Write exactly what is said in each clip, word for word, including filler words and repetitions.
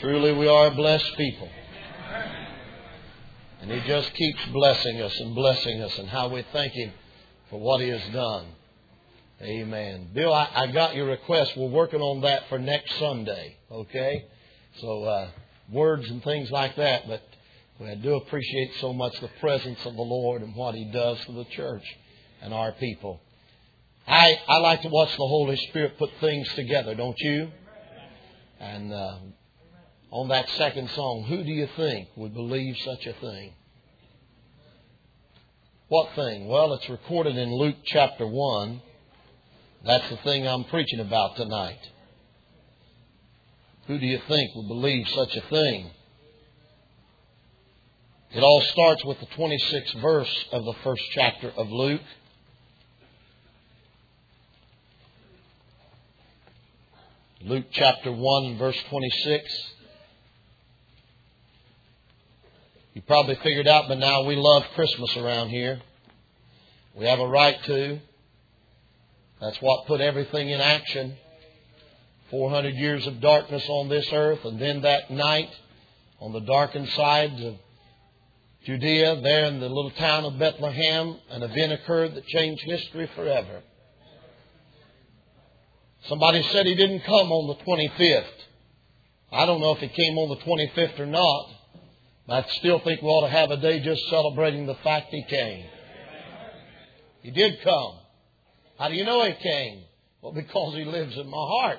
Truly we are a blessed people. And He just keeps blessing us and blessing us, and how we thank Him for what He has done. Amen. Bill, I, I got your request. We're working on that for next Sunday. Okay? So, uh, words and things like that. But I do appreciate so much the presence of the Lord and what He does for the church and our people. I, I like to watch the Holy Spirit put things together, don't you? And uh, on that second song, who do you think would believe such a thing? What thing? Well, it's recorded in Luke chapter one. That's the thing I'm preaching about tonight. Who do you think would believe such a thing? It all starts with the twenty-sixth verse of the first chapter of Luke. Luke chapter one, verse twenty-six. You probably figured out by now we love Christmas around here. We have a right to. That's what put everything in action. four hundred years of darkness on this earth, and then that night on the darkened sides of Judea, there in the little town of Bethlehem, an event occurred that changed history forever. Somebody said He didn't come on the twenty-fifth. I don't know if He came on the twenty-fifth or not, but I still think we ought to have a day just celebrating the fact He came. He did come. How do you know He came? Well, because He lives in my heart.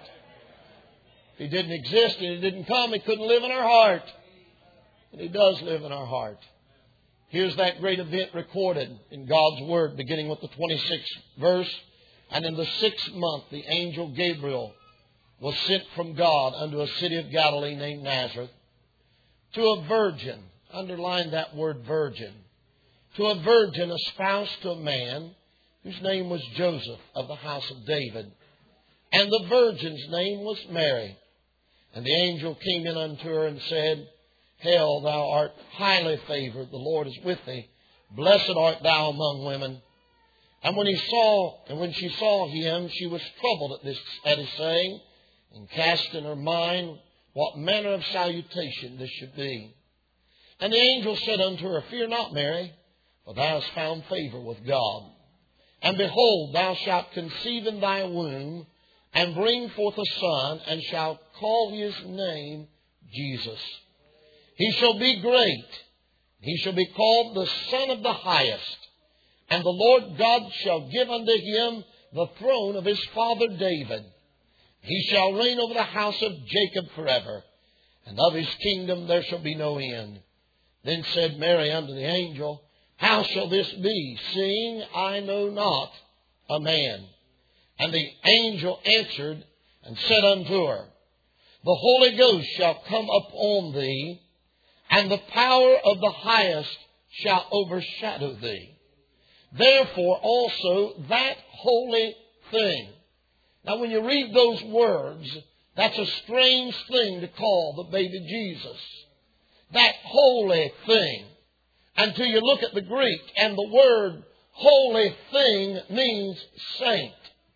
If He didn't exist and He didn't come, He couldn't live in our heart. And He does live in our heart. Here's that great event recorded in God's Word, beginning with the twenty-sixth verse. And in the sixth month, the angel Gabriel was sent from God unto a city of Galilee named Nazareth, to a virgin, underline that word virgin, to a virgin espoused to a man whose name was Joseph of the house of David. And the virgin's name was Mary. And the angel came in unto her and said, Hail, thou art highly favored, the Lord is with thee. Blessed art thou among women. And when he saw, and when she saw him, she was troubled at this, at his saying, and cast in her mind what manner of salutation this should be. And the angel said unto her, Fear not, Mary, for thou hast found favor with God. And behold, thou shalt conceive in thy womb, and bring forth a son, and shalt call his name Jesus. He shall be great. He shall be called the Son of the Highest. And the Lord God shall give unto him the throne of his father David. He shall reign over the house of Jacob forever, and of his kingdom there shall be no end. Then said Mary unto the angel, How shall this be, seeing I know not a man? And the angel answered and said unto her, The Holy Ghost shall come upon thee, and the power of the Highest shall overshadow thee. Therefore also that holy thing. Now when you read those words, that's a strange thing to call the baby Jesus. That holy thing. Until you look at the Greek, and the word holy thing means saint.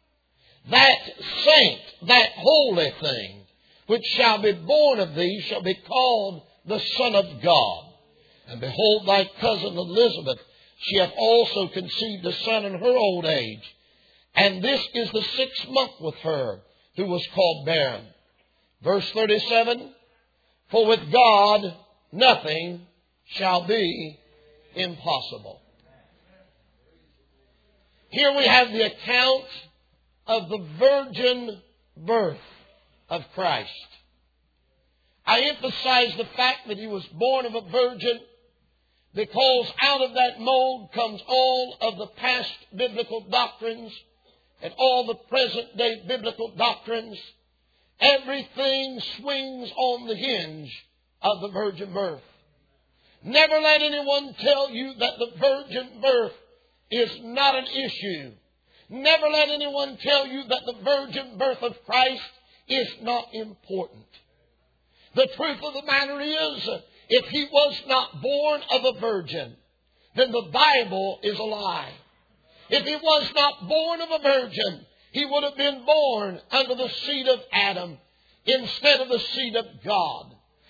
That saint, that holy thing, which shall be born of thee, shall be called the Son of God. And behold, thy cousin Elizabeth, she hath also conceived a son in her old age. And this is the sixth month with her, who was called barren. Verse thirty-seven, For with God nothing shall be impossible. Here we have the account of the virgin birth of Christ. I emphasize the fact that He was born of a virgin, because out of that mold comes all of the past biblical doctrines and all the present day biblical doctrines. Everything swings on the hinge of the virgin birth. Never let anyone tell you that the virgin birth is not an issue. Never let anyone tell you that the virgin birth of Christ is not important. The truth of the matter is, if He was not born of a virgin, then the Bible is a lie. If He was not born of a virgin, He would have been born under the seed of Adam instead of the seed of God.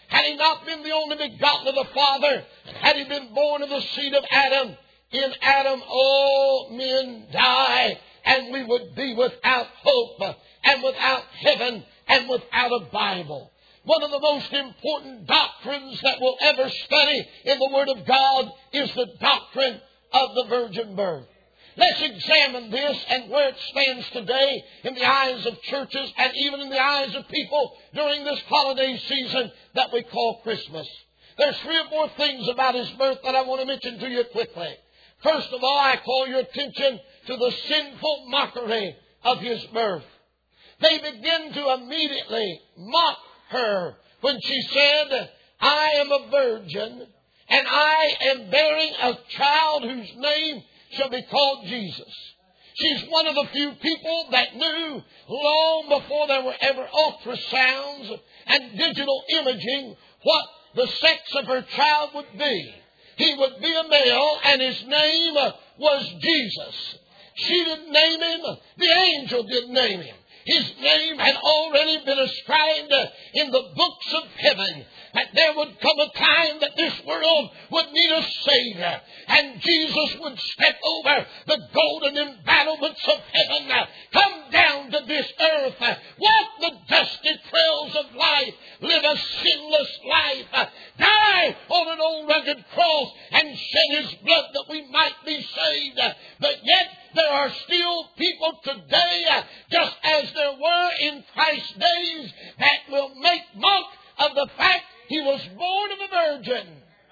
Had He not been the only begotten of the Father, and had He been born of the seed of Adam, in Adam all men die, and we would be without hope, and without heaven, and without a Bible. One of the most important doctrines that we'll ever study in the Word of God is the doctrine of the virgin birth. Let's examine this and where it stands today in the eyes of churches and even in the eyes of people during this holiday season that we call Christmas. There's three or four things about His birth that I want to mention to you quickly. First of all, I call your attention to the sinful mockery of His birth. They begin to immediately mock her when she said, I am a virgin, and I am bearing a child whose name shall be called Jesus. She's one of the few people that knew long before there were ever ultrasounds and digital imaging what the sex of her child would be. He would be a male, and his name was Jesus. She didn't name him. The angel didn't name him. His name had already been ascribed in the books of heaven. That there would come a time that this world would need a Savior. And Jesus would step over the golden embattlements of heaven, come down to this earth, walk the dusty trails of life, live a sinless life, die on an old rugged cross, and shed His blood that we might be saved. But yet there are still people today, just as there were in Christ's days, that will make mock of the fact He was born of a virgin.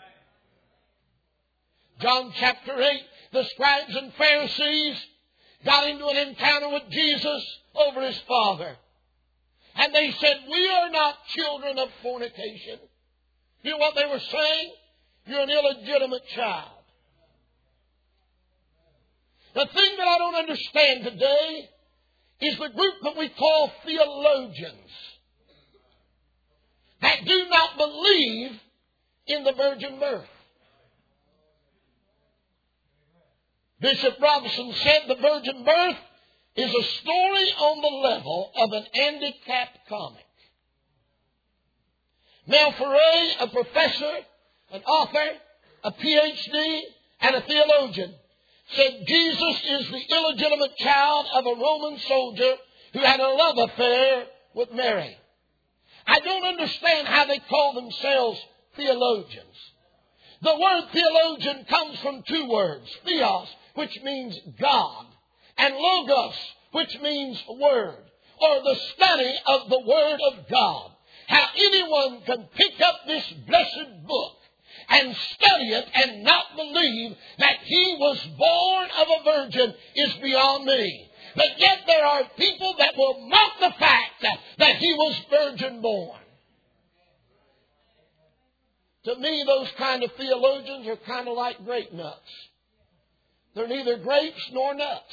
John chapter eight, the scribes and Pharisees got into an encounter with Jesus over His Father. And they said, we are not children of fornication. You know what they were saying? You're an illegitimate child. The thing that I don't understand today is the group that we call theologians that do not believe in the virgin birth. Bishop Robinson said the virgin birth is a story on the level of an handicapped comic. Mel Ferre, a professor, an author, a P H D, and a theologian, said Jesus is the illegitimate child of a Roman soldier who had a love affair with Mary. I don't understand how they call themselves theologians. The word theologian comes from two words, theos, which means God, and logos, which means word, or the study of the Word of God. How anyone can pick up this blessed book and study it and not believe that He was born of a virgin is beyond me. But yet there are people that will mock the fact that He was virgin born. To me, those kind of theologians are kind of like grape nuts. They're neither grapes nor nuts.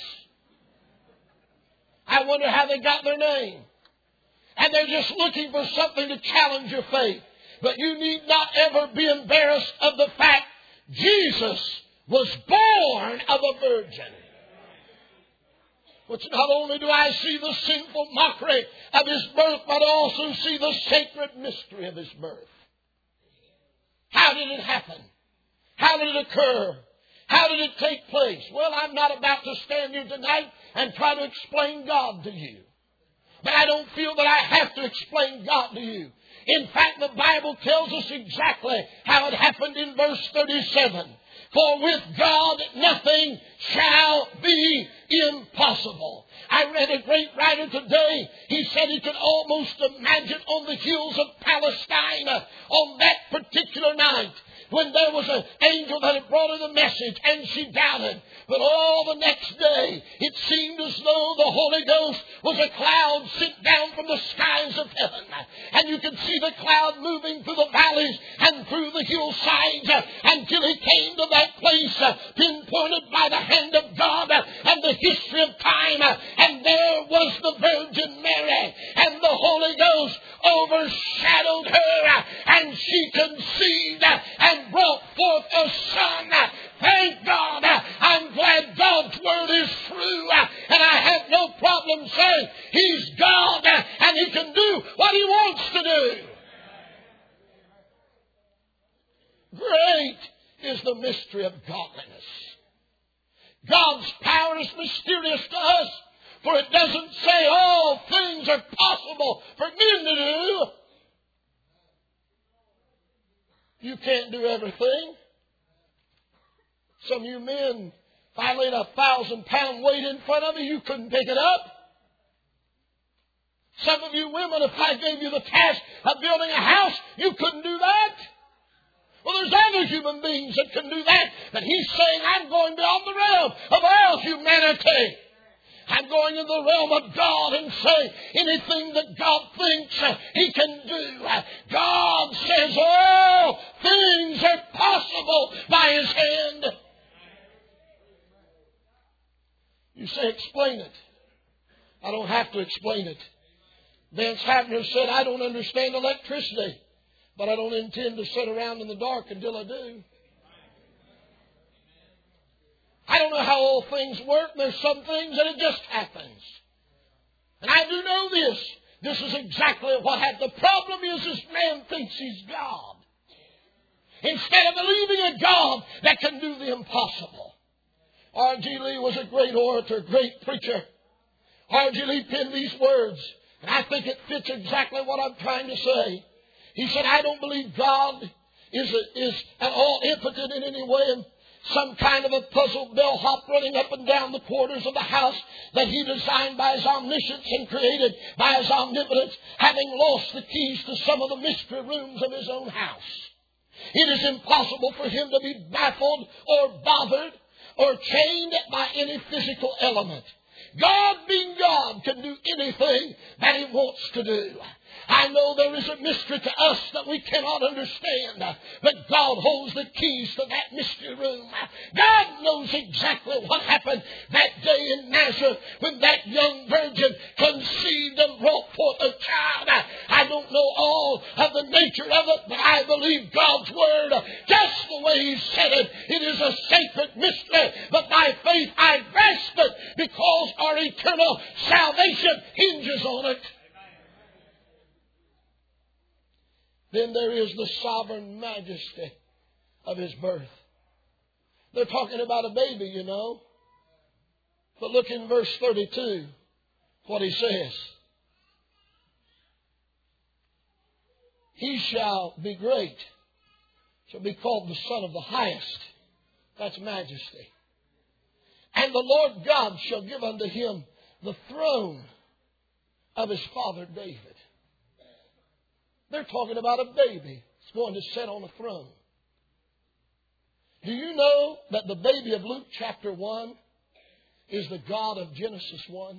I wonder how they got their name. And they're just looking for something to challenge your faith. But you need not ever be embarrassed of the fact Jesus was born of a virgin. Which not only do I see the sinful mockery of His birth, but I also see the sacred mystery of His birth. How did it happen? How did it occur? How did it take place? Well, I'm not about to stand here tonight and try to explain God to you. But I don't feel that I have to explain God to you. In fact, the Bible tells us exactly how it happened in verse thirty-seven. For with God nothing shall be impossible. I read a great writer today. He said he could almost imagine on the hills of Palestine uh, on that particular night when there was an angel that had brought her the message and she doubted. But all the next day, it seemed as though the Holy Ghost was a cloud sent down from the skies of heaven. And you could see the cloud moving through the valleys and through the hillsides uh, until he came to that place uh, pinpointed by the hand of God uh, and the history of time. Uh, and there was the Virgin Mary. And the Holy Ghost overshadowed her. Uh, and she conceived uh, and brought forth a son. Uh, Thank God. Uh, I'm glad God's Word is true. Uh, and I have no problem saying He's God uh, and He can do what He wants to do. Great is the mystery of godliness. God's power is mysterious to us, for it doesn't say all things are possible for men to do. You can't do everything. Some of you men, if I laid a thousand pound weight in front of you, you couldn't pick it up. Some of you women, if I gave you the task of building a house, you couldn't do that. Well, there's other human beings that can do that. But He's saying, I'm going beyond the realm of all humanity. I'm going in the realm of God and say anything that God thinks He can do. God says all things are possible by His hand. You say, explain it. I don't have to explain it. Vance Havner said, I don't understand electricity, but I don't intend to sit around in the dark until I do. I don't know how all things work. There's some things that it just happens. And I do know this. This is exactly what happened. The problem is this man thinks he's God, instead of believing a God that can do the impossible. R G Lee was a great orator, great preacher. R G Lee penned these words, and I think it fits exactly what I'm trying to say. He said, I don't believe God is, a, is at all impotent in any way, and some kind of a puzzle bellhop running up and down the corridors of the house that He designed by His omniscience and created by His omnipotence, having lost the keys to some of the mystery rooms of His own house. It is impossible for Him to be baffled or bothered or chained by any physical element. God, being God, can do anything that He wants to do. I know there is a mystery to us that we cannot understand, but God holds the keys to that mystery room. God knows exactly what happened that day in Nazareth when that young virgin conceived and brought forth a child. I don't know all of the nature of it, but I believe God's Word just the way He said it. It is a sacred mystery, but by faith I grasp it because our eternal salvation hinges on it. Then there is the sovereign majesty of His birth. They're talking about a baby, you know. But look in verse thirty-two, what He says. He shall be great, shall be called the Son of the Highest. That's majesty. And the Lord God shall give unto Him the throne of His father David. They're talking about a baby that's going to sit on a throne. Do you know that the baby of Luke chapter one is the God of Genesis one?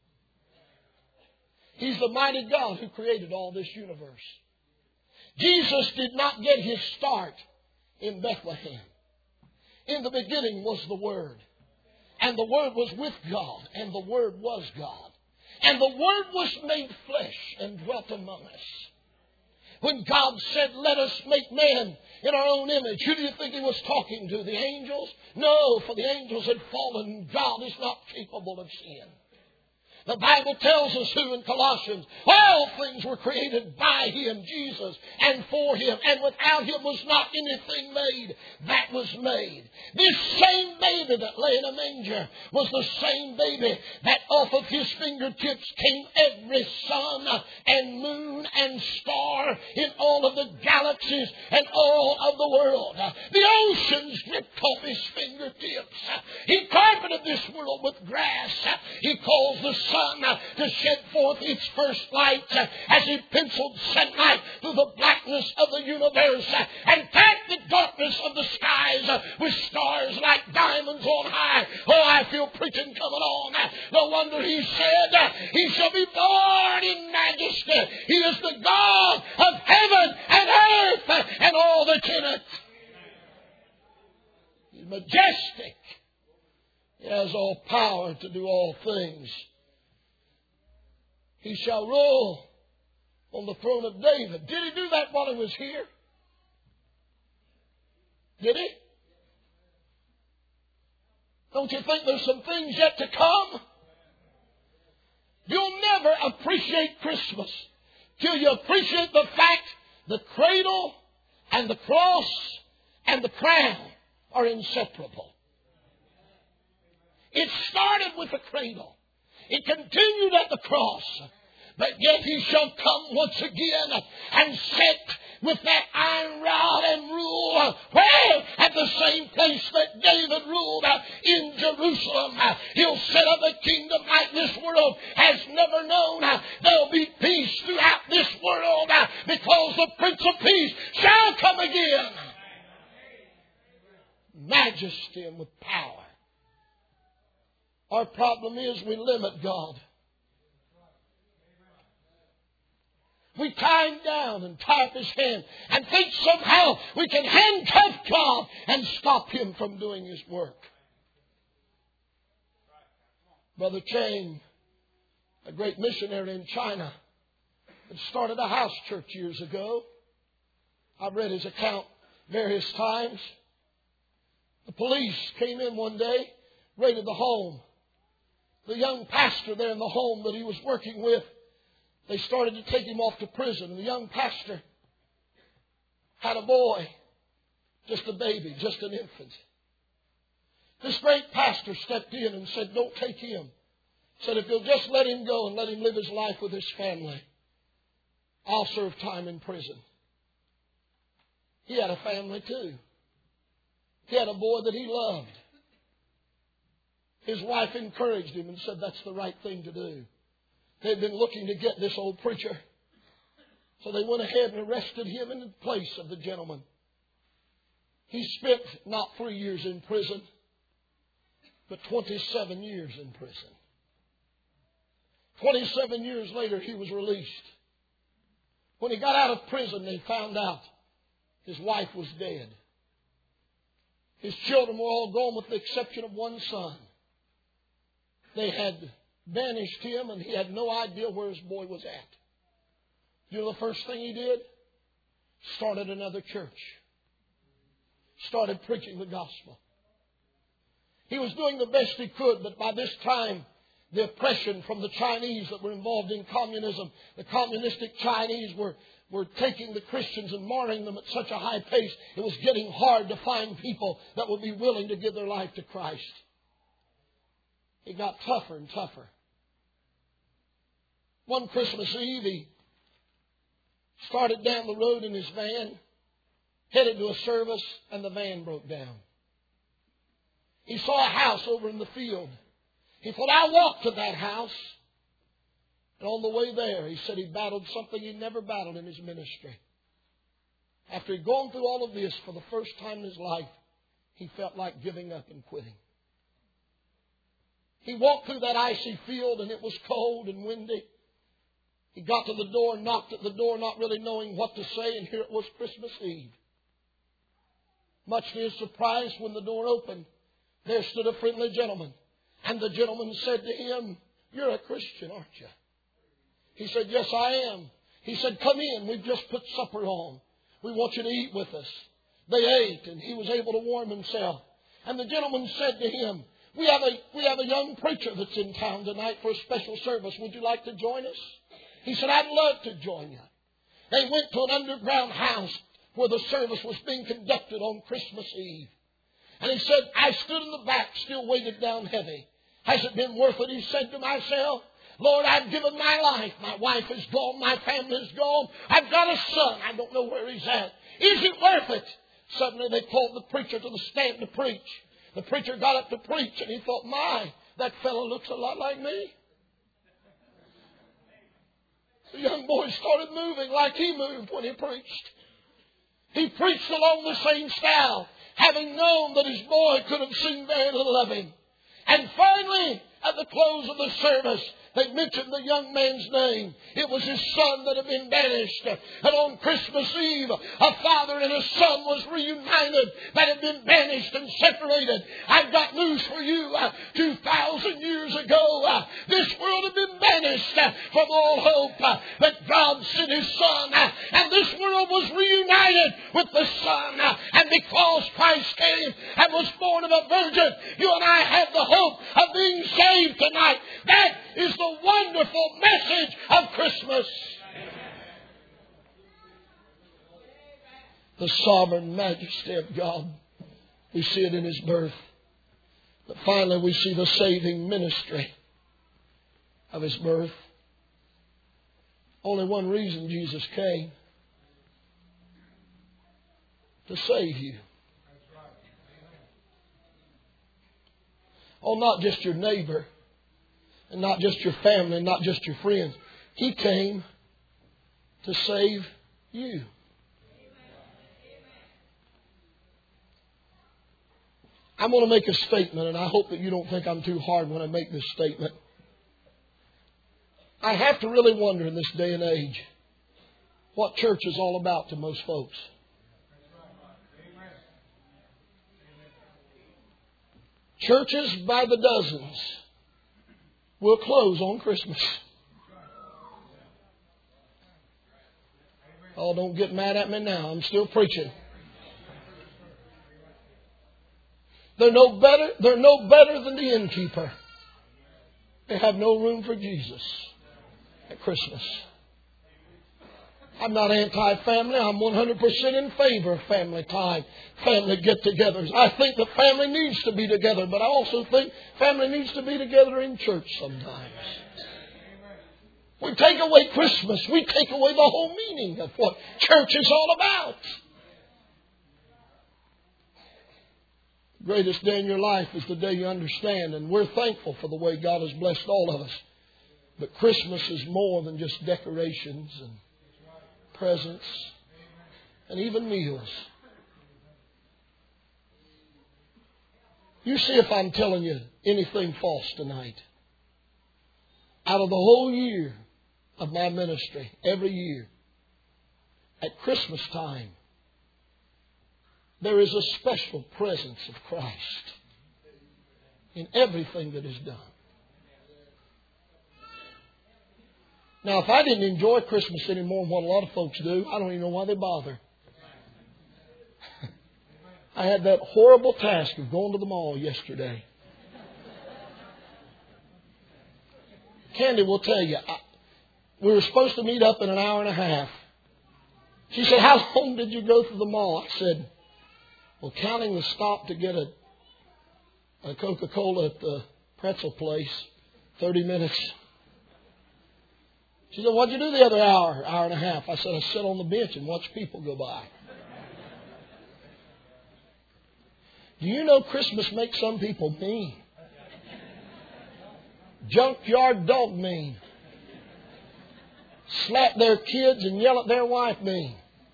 He's the mighty God who created all this universe. Jesus did not get His start in Bethlehem. In the beginning was the Word. And the Word was with God. And the Word was God. And the Word was made flesh and dwelt among us. When God said, let us make man in our own image, who do you think He was talking to? The angels? No, for the angels had fallen. God is not capable of sin. The Bible tells us who in Colossians, all things were created by Him, Jesus, and for Him. And without Him was not anything made that was made. This same baby that lay in a manger was the same baby that off of His fingertips came every sun and moon and star in all of the galaxies and all of the world. The oceans dripped off His fingertips. He carpeted this world with grass. He calls the sun to shed forth its first light as He penciled sunlight through the blackness of the universe and tapped the darkness of the skies with stars like diamonds on high. Oh, I feel preaching coming on. No wonder He said, He shall be born in majesty. He is the God of heaven and earth and all that's in it. He's majestic. He has all power to do all things. He shall rule on the throne of David. Did He do that while He was here? Did He? Don't you think there's some things yet to come? You'll never appreciate Christmas till you appreciate the fact the cradle and the cross and the crown are inseparable. It started with the cradle. It continued at the cross. But yet He shall come once again and sit with that iron rod and rule. Where? At the same place that David ruled in Jerusalem. He'll set up a kingdom like this world has never known. There'll be peace throughout this world because the Prince of Peace shall come again. Majesty and with power. Our problem is we limit God. We tie Him down and tie up His hand and think somehow we can handcuff God and stop Him from doing His work. Brother Chang, a great missionary in China, had started a house church years ago. I've read his account various times. The police came in one day, raided the home. The young pastor there in the home that he was working with, they started to take him off to prison. And the young pastor had a boy, just a baby, just an infant. This great pastor stepped in and said, don't take him. Said, if you'll just let him go and let him live his life with his family, I'll serve time in prison. He had a family too. He had a boy that he loved. His wife encouraged him and said that's the right thing to do. They'd been looking to get this old preacher. So they went ahead and arrested him in the place of the gentleman. He spent not three years in prison, but twenty-seven years in prison. twenty-seven years later, he was released. When he got out of prison, they found out his wife was dead. His children were all gone with the exception of one son. They had banished him and he had no idea where his boy was at. You know the first thing he did? Started another church. Started preaching the gospel. He was doing the best he could, but by this time, the oppression from the Chinese that were involved in communism, the communistic Chinese were, were taking the Christians and marring them at such a high pace, it was getting hard to find people that would be willing to give their life to Christ. It got tougher and tougher. One Christmas Eve, he started down the road in his van, headed to a service, and the van broke down. He saw a house over in the field. He thought, I'll walk to that house. And on the way there, he said he battled something he'd never battled in his ministry. After he'd gone through all of this for the first time in his life, he felt like giving up and quitting. He walked through that icy field and it was cold and windy. He got to the door and knocked at the door, not really knowing what to say, and here it was Christmas Eve. Much to his surprise, when the door opened, there stood a friendly gentleman. And the gentleman said to him, you're a Christian, aren't you? He said, yes, I am. He said, come in. We've just put supper on. We want you to eat with us. They ate, and he was able to warm himself. And the gentleman said to him, we have a, we have a young preacher that's in town tonight for a special service. Would you like to join us? He said, I'd love to join you. They went to an underground house where the service was being conducted on Christmas Eve. And he said, I stood in the back, still weighted down heavy. Has it been worth it? He said to myself, Lord, I've given my life. My wife is gone. My family is gone. I've got a son. I don't know where he's at. Is it worth it? Suddenly they called the preacher to the stand to preach. The preacher got up to preach and he thought, my, that fellow looks a lot like me. The young boy started moving like he moved when he preached. He preached along the same style, having known that his boy could have seen very little of him. And finally, at the close of the service, they mentioned the young man's name. It was his son that had been banished. And on Christmas Eve, a father and a son was reunited that had been banished and separated. I've got news for you. Uh, two thousand years ago, uh, this world had been banished uh, from all hope. Uh, but God sent His Son. Uh, and this world was reunited with the Son. Uh, and because Christ came and was born of a virgin, you and I have the hope of being saved tonight. That is the wonderful message of Christmas. the sovereign majesty of God. We see it in His birth. But finally we see the saving ministry of His birth. Only one reason Jesus came: to save you. Oh, not just your neighbor, and not just your family, and not just your friends. He came to save you. I'm going to make a statement, and I hope that you don't think I'm too hard when I make this statement. I have to really wonder in this day and age what church is all about to most folks. Churches by the dozens will close on Christmas. Oh, don't get mad at me now. I'm still preaching. They're no better, they're no better than the innkeeper. They have no room for Jesus at Christmas. I'm not anti-family. I'm one hundred percent in favor of family time, family get-togethers. I think the family needs to be together, but I also think family needs to be together in church sometimes. We take away Christmas. We take away the whole meaning of what church is all about. The greatest day in your life is the day you understand, and we're thankful for the way God has blessed all of us. But Christmas is more than just decorations and presents and even meals. You see if I'm telling you anything false tonight. Out of the whole year of my ministry, every year, at Christmas time, there is a special presence of Christ in everything that is done. Now, if I didn't enjoy Christmas any more than what a lot of folks do, I don't even know why they bother. I had that horrible task of going to the mall yesterday. Candy will tell you, I, we were supposed to meet up in an hour and a half. She said, "How long did you go through the mall?" I said, "Well, counting the stop to get a, a Coca-Cola at the pretzel place, thirty minutes. She said, "What'd you do the other hour, hour and a half?" I said, "I sat on the bench and watched people go by." Do you know Christmas makes some people mean? Junkyard dog mean. Slap their kids and yell at their wife mean.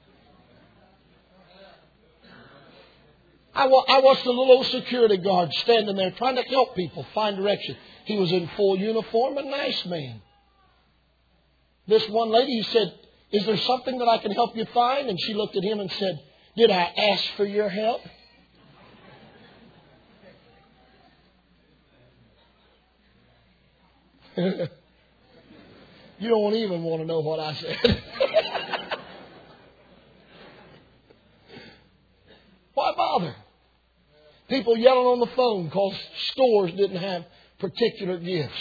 I, wa- I watched a little old security guard standing there trying to help people find direction. He was in full uniform, a nice man. This one lady, he said, "Is there something that I can help you find?" And she looked at him and said, "Did I ask for your help?" You don't even want to know what I said. Why bother? People yelling on the phone because stores didn't have particular gifts.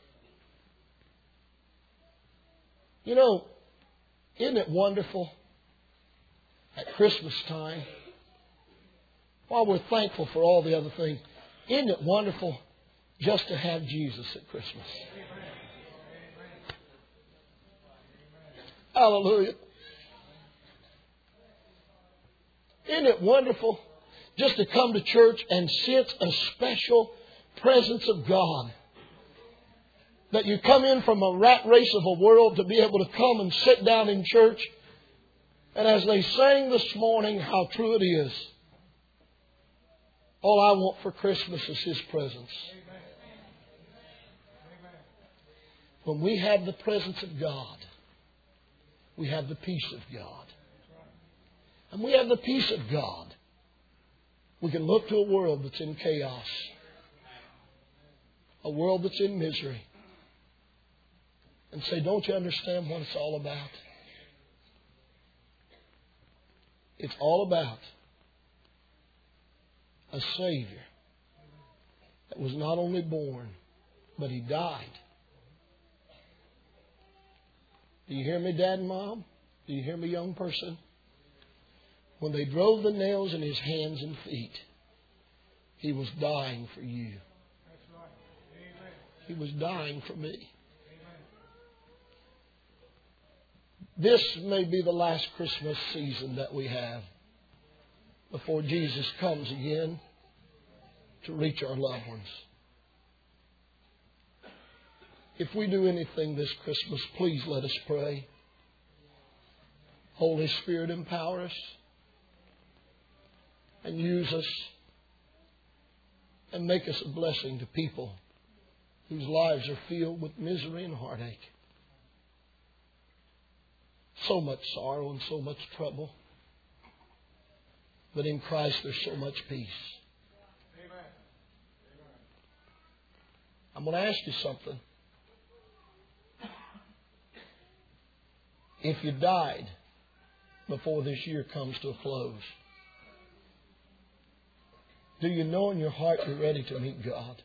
You know, isn't it wonderful at Christmas time, while we're thankful for all the other things, isn't it wonderful just to have Jesus at Christmas? Hallelujah. Isn't it wonderful just to come to church and sense a special presence of God? That you come in from a rat race of a world to be able to come and sit down in church. And as they sang this morning, how true it is. All I want for Christmas is His presence. When we have the presence of God, we have the peace of God. And we have the peace of God. We can look to a world that's in chaos. A world that's in misery. And say, "Don't you understand what it's all about?" It's all about a Savior that was not only born, but He died. Do you hear me, Dad and Mom? Do you hear me, young person? when they drove the nails in His hands and feet, He was dying for you. He was dying for me. This may be the last Christmas season that we have before Jesus comes again to reach our loved ones. If we do anything this Christmas, please let us pray. Holy Spirit, empower us and use us and make us a blessing to people whose lives are filled with misery and heartache. So much sorrow and so much trouble. But in Christ there's so much peace. Amen. I'm going to ask you something. If you died before this year comes to a close, do you know in your heart you're ready to meet God?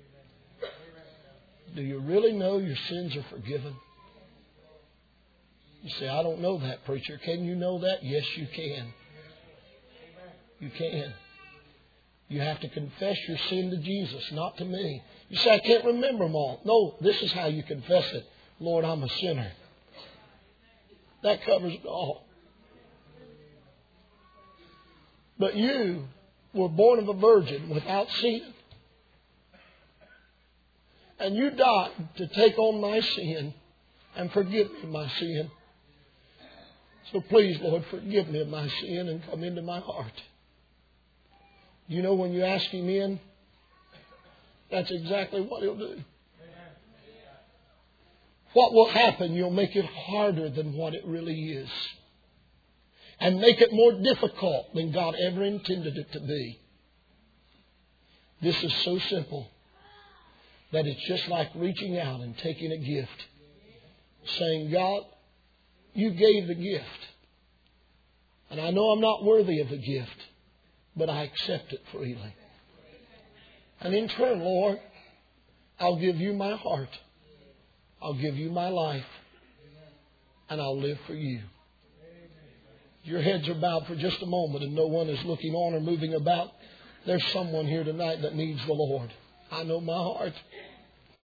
Do you really know your sins are forgiven? You say, I don't know that, preacher. Can you know that? Yes, you can. You can. You have to confess your sin to Jesus, not to me. You say, I can't remember them all. No, this is how you confess it. Lord, I'm a sinner. That covers it all. But you were born of a virgin without sin. And you died to take on my sin and forgive me of my sin. So please, Lord, forgive me of my sin and come into my heart. You know, when you ask Him in, that's exactly what He'll do. What will happen? You'll make it harder than what it really is. And make it more difficult than God ever intended it to be. This is so simple that it's just like reaching out and taking a gift. Saying, God, You gave the gift. And I know I'm not worthy of the gift, but I accept it freely. And in turn, Lord, I'll give You my heart. I'll give You my life. And I'll live for You. Your heads are bowed for just a moment and no one is looking on or moving about. There's someone here tonight that needs the Lord. I know my heart.